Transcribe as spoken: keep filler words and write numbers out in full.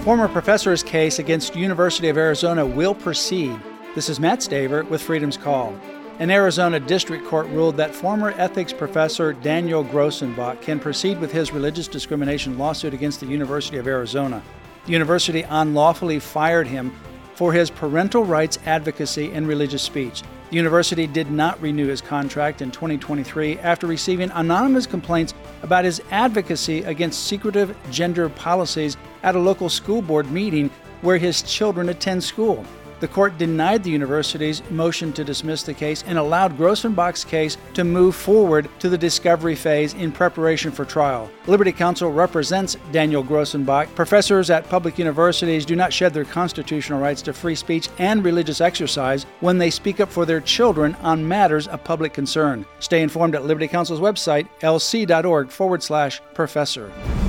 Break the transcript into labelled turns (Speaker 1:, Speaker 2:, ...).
Speaker 1: Former professor's case against University of Arizona will proceed. This is Matt Staver with Freedom's Call. An Arizona district court ruled that former ethics professor Daniel Grossenbach can proceed with his religious discrimination lawsuit against the University of Arizona. The university unlawfully fired him for his parental rights advocacy and religious speech. The university did not renew his contract in twenty twenty-three after receiving anonymous complaints about his advocacy against secretive gender policies at a local school board meeting where his children attend school. The court denied the university's motion to dismiss the case and allowed Grossenbach's case to move forward to the discovery phase in preparation for trial. Liberty Counsel represents Daniel Grossenbach. Professors at public universities do not shed their constitutional rights to free speech and religious exercise when they speak up for their children on matters of public concern. Stay informed at Liberty Counsel's website, lc.org forward slash professor.